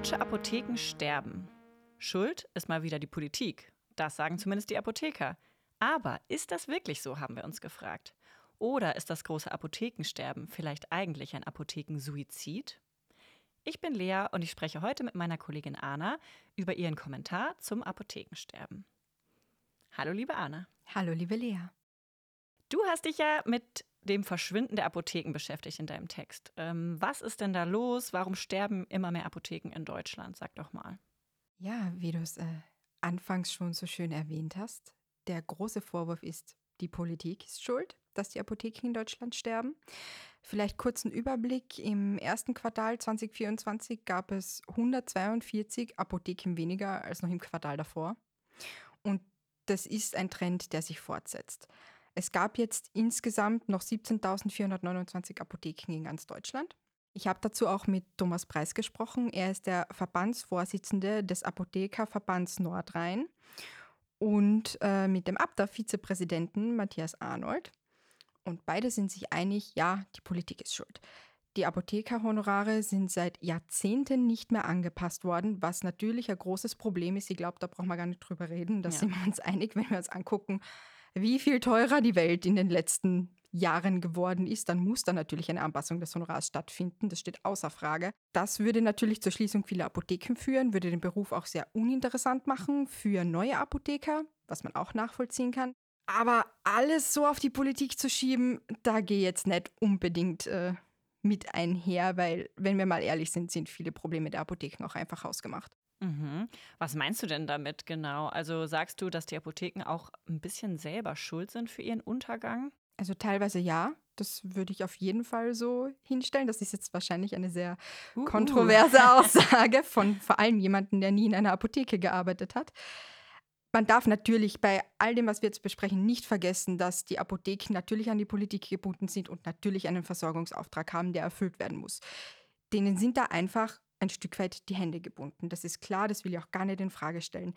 Deutsche Apotheken sterben. Schuld ist mal wieder die Politik. Das sagen zumindest die Apotheker. Aber ist das wirklich so, haben wir uns gefragt. Oder ist das große Apothekensterben vielleicht eigentlich ein Apothekensuizid? Ich bin Lea und ich spreche heute mit meiner Kollegin Anna über ihren Kommentar zum Apothekensterben. Hallo liebe Anna. Hallo liebe Lea. Du hast dich ja mit dem Verschwinden der Apotheken beschäftigt in deinem Text. Was ist denn da los? Warum sterben immer mehr Apotheken in Deutschland? Sag doch mal. Ja, wie du es anfangs schon so schön erwähnt hast, der große Vorwurf ist, die Politik ist schuld, dass die Apotheken in Deutschland sterben. Vielleicht kurz einen Überblick. Im ersten Quartal 2024 gab es 142 Apotheken weniger als noch im Quartal davor. Und das ist ein Trend, der sich fortsetzt. Es gab jetzt insgesamt noch 17.429 Apotheken in ganz Deutschland. Ich habe dazu auch mit Thomas Preis gesprochen. Er ist der Verbandsvorsitzende des Apothekerverbands Nordrhein und mit dem ABDA-Vizepräsidenten Matthias Arnold. Und beide sind sich einig, ja, die Politik ist schuld. Die Apothekerhonorare sind seit Jahrzehnten nicht mehr angepasst worden, was natürlich ein großes Problem ist. Ich glaube, da brauchen wir gar nicht drüber reden. Da sind wir uns einig, wenn wir uns angucken, wie viel teurer die Welt in den letzten Jahren geworden ist, dann muss da natürlich eine Anpassung des Honorars stattfinden. Das steht außer Frage. Das würde natürlich zur Schließung vieler Apotheken führen, würde den Beruf auch sehr uninteressant machen für neue Apotheker, was man auch nachvollziehen kann. Aber alles so auf die Politik zu schieben, da gehe ich jetzt nicht unbedingt mit einher, weil, wenn wir mal ehrlich sind, sind viele Probleme der Apotheken auch einfach hausgemacht. Mhm. Was meinst du denn damit genau? Also sagst du, dass die Apotheken auch ein bisschen selber schuld sind für ihren Untergang? Also teilweise ja, das würde ich auf jeden Fall so hinstellen. Das ist jetzt wahrscheinlich eine sehr kontroverse Aussage von vor allem jemandem, der nie in einer Apotheke gearbeitet hat. Man darf natürlich bei all dem, was wir jetzt besprechen, nicht vergessen, dass die Apotheken natürlich an die Politik gebunden sind und natürlich einen Versorgungsauftrag haben, der erfüllt werden muss. Denen sind da einfach ein Stück weit die Hände gebunden. Das ist klar, das will ich auch gar nicht in Frage stellen.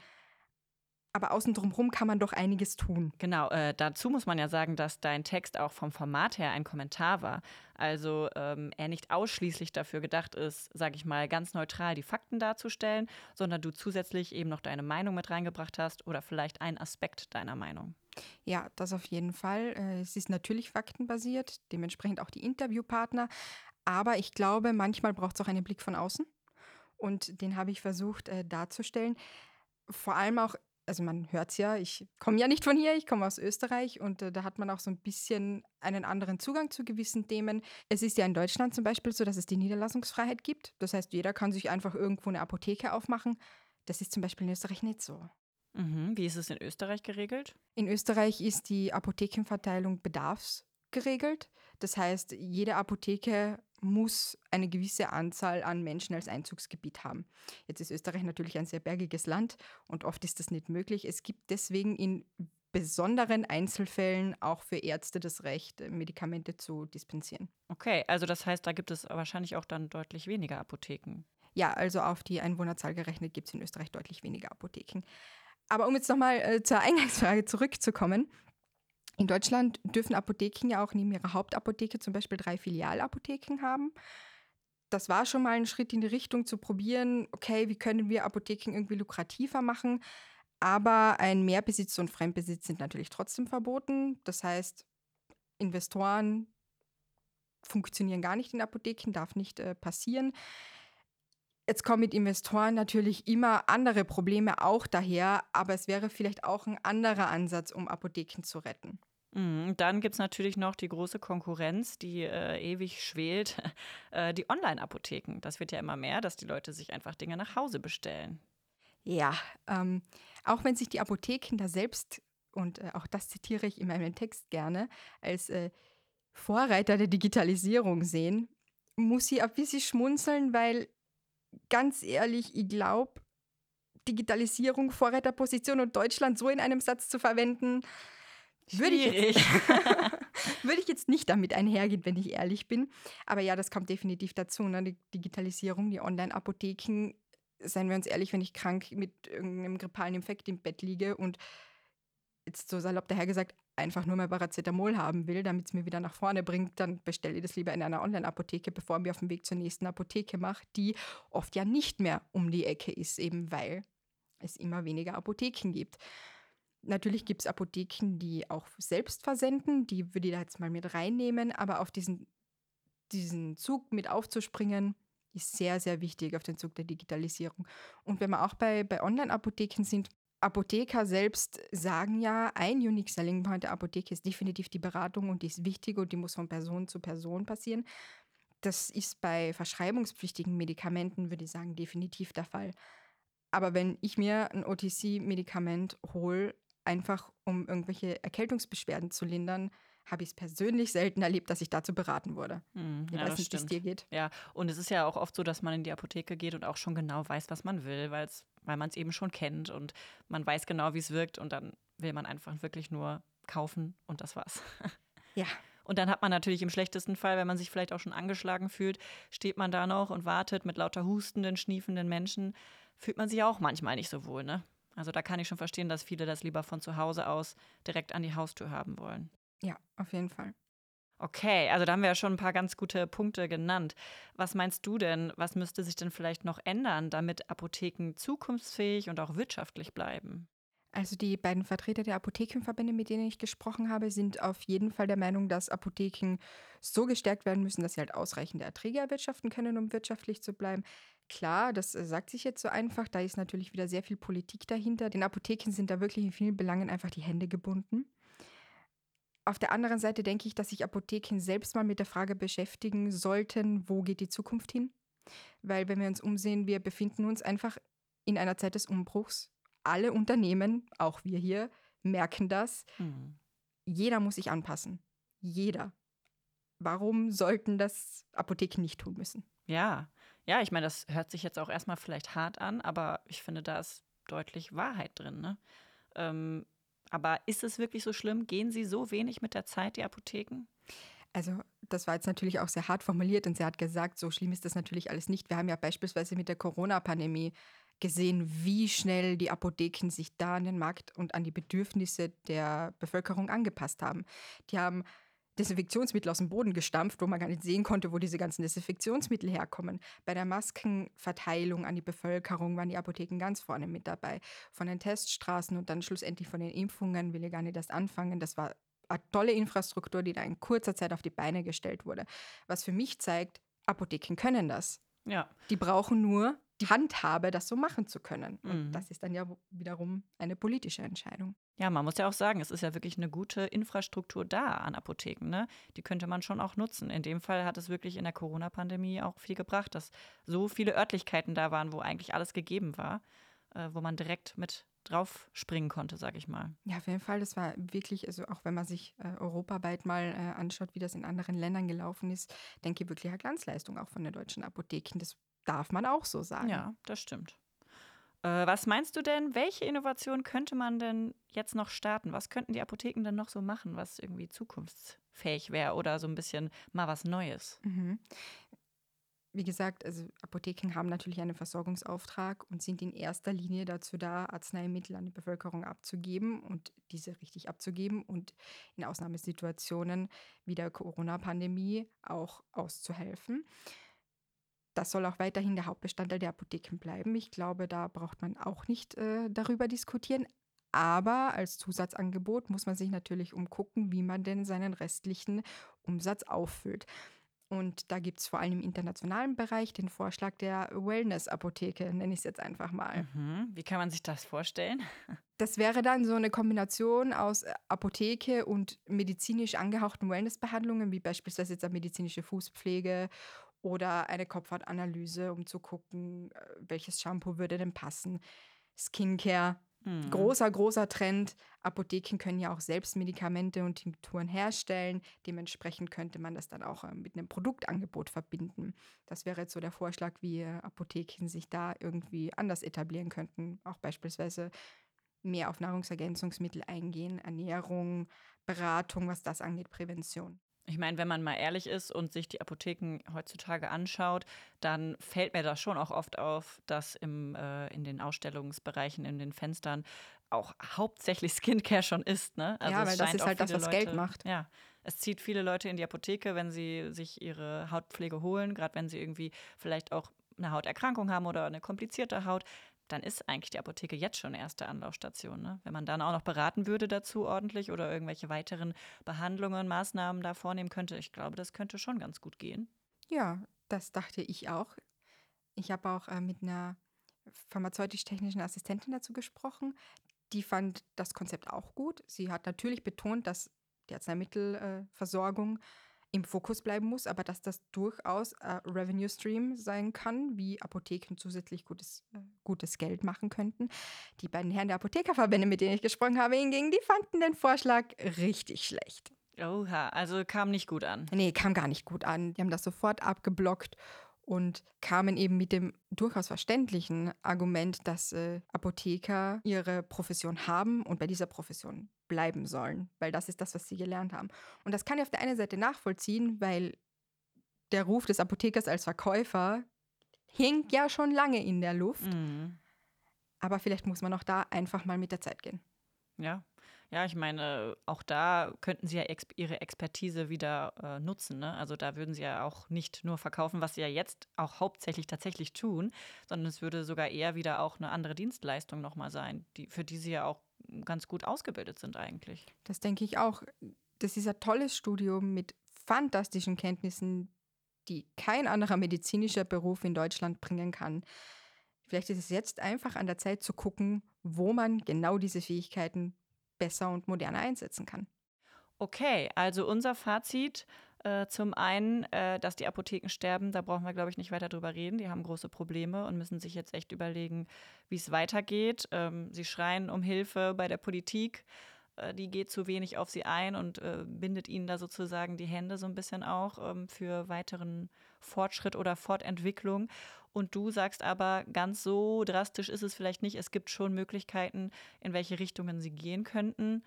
Aber außen drumherum kann man doch einiges tun. Genau, dazu muss man ja sagen, dass dein Text auch vom Format her ein Kommentar war. Also er nicht ausschließlich dafür gedacht ist, sage ich mal, ganz neutral die Fakten darzustellen, sondern du zusätzlich eben noch deine Meinung mit reingebracht hast oder vielleicht einen Aspekt deiner Meinung. Ja, das auf jeden Fall. Es ist natürlich faktenbasiert, dementsprechend auch die Interviewpartner. Aber ich glaube, manchmal braucht es auch einen Blick von außen. Und den habe ich versucht darzustellen. Vor allem auch, also man hört es ja, ich komme ja nicht von hier, ich komme aus Österreich und da hat man auch so ein bisschen einen anderen Zugang zu gewissen Themen. Es ist ja in Deutschland zum Beispiel so, dass es die Niederlassungsfreiheit gibt. Das heißt, jeder kann sich einfach irgendwo eine Apotheke aufmachen. Das ist zum Beispiel in Österreich nicht so. Mhm. Wie ist es in Österreich geregelt? In Österreich ist die Apothekenverteilung bedarfsgeregelt. Das heißt, jede Apotheke muss eine gewisse Anzahl an Menschen als Einzugsgebiet haben. Jetzt ist Österreich natürlich ein sehr bergiges Land und oft ist das nicht möglich. Es gibt deswegen in besonderen Einzelfällen auch für Ärzte das Recht, Medikamente zu dispensieren. Okay, also das heißt, da gibt es wahrscheinlich auch dann deutlich weniger Apotheken. Ja, also auf die Einwohnerzahl gerechnet gibt es in Österreich deutlich weniger Apotheken. Aber um jetzt nochmal zur Eingangsfrage zurückzukommen. In Deutschland dürfen Apotheken ja auch neben ihrer Hauptapotheke zum Beispiel 3 Filialapotheken haben. Das war schon mal ein Schritt in die Richtung zu probieren, okay, wie können wir Apotheken irgendwie lukrativer machen? Aber ein Mehrbesitz und Fremdbesitz sind natürlich trotzdem verboten. Das heißt, Investoren funktionieren gar nicht in Apotheken, darf nicht passieren. Jetzt kommen mit Investoren natürlich immer andere Probleme auch daher, aber es wäre vielleicht auch ein anderer Ansatz, um Apotheken zu retten. Dann gibt es natürlich noch die große Konkurrenz, die ewig schwelt, die Online-Apotheken. Das wird ja immer mehr, dass die Leute sich einfach Dinge nach Hause bestellen. Ja, auch wenn sich die Apotheken da selbst, und auch das zitiere ich in meinem Text gerne, als Vorreiter der Digitalisierung sehen, muss ich ein bisschen schmunzeln, weil ganz ehrlich, ich glaube, Digitalisierung, Vorreiterposition und Deutschland so in einem Satz zu verwenden, würde ich jetzt nicht damit einhergehen, wenn ich ehrlich bin. Aber ja, das kommt definitiv dazu. Ne? Die Digitalisierung, die jetzt so salopp dahergesagt, einfach nur mal Paracetamol haben will, damit es mir wieder nach vorne bringt, dann bestelle ich das lieber in einer Online-Apotheke, bevor ich mich auf den Weg zur nächsten Apotheke mache, die oft ja nicht mehr um die Ecke ist, eben weil es immer weniger Apotheken gibt. Natürlich gibt es Apotheken, die auch selbst versenden, die würde ich da jetzt mal mit reinnehmen, aber auf diesen Zug mit aufzuspringen, ist sehr, sehr wichtig, auf den Zug der Digitalisierung. Und wenn wir auch bei Online-Apotheken sind, Apotheker selbst sagen ja, ein Unique Selling Point der Apotheke ist definitiv die Beratung und die ist wichtig und die muss von Person zu Person passieren. Das ist bei verschreibungspflichtigen Medikamenten, würde ich sagen, definitiv der Fall. Aber wenn ich mir ein OTC-Medikament hole, einfach um irgendwelche Erkältungsbeschwerden zu lindern, habe ich es persönlich selten erlebt, dass ich dazu beraten wurde. Ich Ja, weiß das nicht, wie es dir stimmt. geht. Ja, und es ist ja auch oft so, dass man in die Apotheke geht und auch schon genau weiß, was man will, weil man es eben schon kennt und man weiß genau, wie es wirkt und dann will man einfach wirklich nur kaufen und das war's. Ja, Und dann hat man natürlich im schlechtesten Fall, wenn man sich vielleicht auch schon angeschlagen fühlt, steht man da noch und wartet mit lauter hustenden, schniefenden Menschen, fühlt man sich auch manchmal nicht so wohl, ne? Also da kann ich schon verstehen, dass viele das lieber von zu Hause aus direkt an die Haustür haben wollen. ja, auf jeden Fall. Okay, also da haben wir ja schon ein paar ganz gute Punkte genannt. Was meinst du denn, was müsste sich denn vielleicht noch ändern, damit Apotheken zukunftsfähig und auch wirtschaftlich bleiben? Also die beiden Vertreter der Apothekenverbände, mit denen ich gesprochen habe, sind auf jeden Fall der Meinung, dass Apotheken so gestärkt werden müssen, dass sie halt ausreichende Erträge erwirtschaften können, um wirtschaftlich zu bleiben. Klar, das sagt sich jetzt so einfach, da ist natürlich wieder sehr viel Politik dahinter. Den Apotheken sind da wirklich in vielen Belangen einfach die Hände gebunden. Auf der anderen Seite denke ich, dass sich Apotheken selbst mal mit der Frage beschäftigen sollten, wo geht die Zukunft hin? Weil wenn wir uns umsehen, wir befinden uns einfach in einer Zeit des Umbruchs. Alle Unternehmen, auch wir hier, merken das. Hm. Jeder muss sich anpassen. Jeder. Warum sollten das Apotheken nicht tun müssen? Ja, ja, ich meine, das hört sich jetzt auch erstmal vielleicht hart an, aber ich finde, da ist deutlich Wahrheit drin, ne? Ähm, aber ist es wirklich so schlimm? Gehen sie so wenig mit der Zeit, die Apotheken? Also, das war jetzt natürlich auch sehr hart formuliert und sehr hart gesagt. So schlimm ist das natürlich alles nicht. Wir haben ja beispielsweise mit der Corona-Pandemie gesehen, wie schnell die Apotheken sich da an den Markt und an die Bedürfnisse der Bevölkerung angepasst haben. Die haben Desinfektionsmittel aus dem Boden gestampft, wo man gar nicht sehen konnte, wo diese ganzen Desinfektionsmittel herkommen. Bei der Maskenverteilung an die Bevölkerung waren die Apotheken ganz vorne mit dabei. Von den Teststraßen und dann schlussendlich von den Impfungen will ich gar nicht erst anfangen. Das war eine tolle Infrastruktur, die da in kurzer Zeit auf die Beine gestellt wurde. Was für mich zeigt, Apotheken können das. Ja. Die brauchen nur die Handhabe, das so machen zu können. Und Mhm. das ist dann ja wiederum eine politische Entscheidung. Ja, man muss ja auch sagen, es ist ja wirklich eine gute Infrastruktur da an Apotheken, ne? Die könnte man schon auch nutzen. In dem Fall hat es wirklich in der Corona-Pandemie auch viel gebracht, dass so viele Örtlichkeiten da waren, wo eigentlich alles gegeben war, wo man direkt mit drauf springen konnte, sag ich mal. Ja, auf jeden Fall. Das war wirklich, also auch wenn man sich europaweit mal anschaut, wie das in anderen Ländern gelaufen ist, denke ich wirklich eine Glanzleistung auch von den deutschen Apotheken. Das darf man auch so sagen. Ja, das stimmt. Was meinst du denn, welche Innovation könnte man denn jetzt noch starten? Was könnten die Apotheken denn noch so machen, was irgendwie zukunftsfähig wäre oder so ein bisschen mal was Neues? Mhm. Wie gesagt, also Apotheken haben natürlich einen Versorgungsauftrag und sind in erster Linie dazu da, Arzneimittel an die Bevölkerung abzugeben und diese richtig abzugeben und in Ausnahmesituationen wie der Corona-Pandemie auch auszuhelfen. Das soll auch weiterhin der Hauptbestandteil der Apotheken bleiben. Ich glaube, da braucht man auch nicht darüber diskutieren. Aber als Zusatzangebot muss man sich natürlich umgucken, wie man denn seinen restlichen Umsatz auffüllt. Und da gibt es vor allem im internationalen Bereich den Vorschlag der Wellness-Apotheke, nenne ich es jetzt einfach mal. Mhm. Wie kann man sich das vorstellen? Das wäre dann so eine Kombination aus Apotheke und medizinisch angehauchten Wellnessbehandlungen, wie beispielsweise jetzt eine medizinische Fußpflege oder eine Kopfhautanalyse, um zu gucken, welches Shampoo würde denn passen. Skincare, Mhm. großer Trend. Apotheken können ja auch selbst Medikamente und Tinkturen herstellen. Dementsprechend könnte man das dann auch mit einem Produktangebot verbinden. Das wäre jetzt so der Vorschlag, wie Apotheken sich da irgendwie anders etablieren könnten. Auch beispielsweise mehr auf Nahrungsergänzungsmittel eingehen, Ernährung, Beratung, was das angeht, Prävention. Ich meine, wenn man mal ehrlich ist und sich die Apotheken heutzutage anschaut, dann fällt mir das schon auch oft auf, dass in den Ausstellungsbereichen, in den Fenstern auch hauptsächlich Skincare schon ist. Ne? Also Ja, weil es das scheint ist auch halt das, viele was Geld Leute, macht. ja, es zieht viele Leute in die Apotheke, wenn sie sich ihre Hautpflege holen, gerade wenn sie irgendwie vielleicht auch eine Hauterkrankung haben oder eine komplizierte Haut. Dann ist eigentlich die Apotheke jetzt schon erste Anlaufstation. Ne? Wenn man dann auch noch beraten würde dazu ordentlich oder irgendwelche weiteren Behandlungen, Maßnahmen da vornehmen könnte, ich glaube, das könnte schon ganz gut gehen. Ja, das dachte ich auch. Ich habe auch mit einer pharmazeutisch-technischen Assistentin dazu gesprochen. Die fand das Konzept auch gut. Sie hat natürlich betont, dass die Arzneimittelversorgung im Fokus bleiben muss, aber dass das durchaus ein Revenue Stream sein kann, wie Apotheken zusätzlich gutes Geld machen könnten. Die beiden Herren der Apothekerverbände, mit denen ich gesprochen habe, hingegen, die fanden den Vorschlag richtig schlecht. Oha, also kam nicht gut an. Nee, kam gar nicht gut an. Die haben das sofort abgeblockt und kamen eben mit dem durchaus verständlichen Argument, dass Apotheker ihre Profession haben und bei dieser Profession bleiben sollen, weil das ist das, was sie gelernt haben. Und das kann ich auf der einen Seite nachvollziehen, weil der Ruf des Apothekers als Verkäufer hing ja schon lange in der Luft. Mhm. Aber vielleicht muss man auch da einfach mal mit der Zeit gehen. Ja. Ja, ich meine, auch da könnten sie ja ihre Expertise wieder nutzen. Ne? Also da würden sie ja auch nicht nur verkaufen, was sie ja jetzt auch hauptsächlich tatsächlich tun, sondern es würde sogar eher wieder auch eine andere Dienstleistung nochmal sein, für die sie ja auch ganz gut ausgebildet sind eigentlich. Das denke ich auch. Das ist ein tolles Studium mit fantastischen Kenntnissen, die kein anderer medizinischer Beruf in Deutschland bringen kann. Vielleicht ist es jetzt einfach an der Zeit zu gucken, wo man genau diese Fähigkeiten besser und moderner einsetzen kann. Okay, also unser Fazit. Zum einen, dass die Apotheken sterben, da brauchen wir, glaube ich, nicht weiter drüber reden. Die haben große Probleme und müssen sich jetzt echt überlegen, wie es weitergeht. Sie schreien um Hilfe bei der Politik. Die geht zu wenig auf sie ein und bindet ihnen da sozusagen die Hände so ein bisschen auch für weiteren Fortschritt oder Fortentwicklung. Und du sagst aber, ganz so drastisch ist es vielleicht nicht. Es gibt schon Möglichkeiten, in welche Richtungen sie gehen könnten.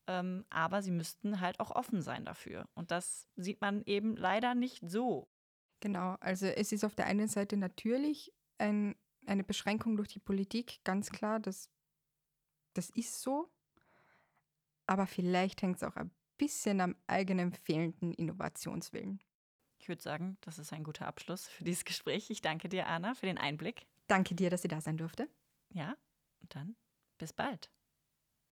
Aber sie müssten halt auch offen sein dafür. Und das sieht man eben leider nicht so. Genau, also es ist auf der einen Seite natürlich eine Beschränkung durch die Politik, ganz klar, das ist so. Aber vielleicht hängt es auch ein bisschen am eigenen fehlenden Innovationswillen. Ich würde sagen, das ist ein guter Abschluss für dieses Gespräch. Ich danke dir, Anna, für den Einblick. Danke dir, dass sie da sein durfte. Ja, und dann bis bald.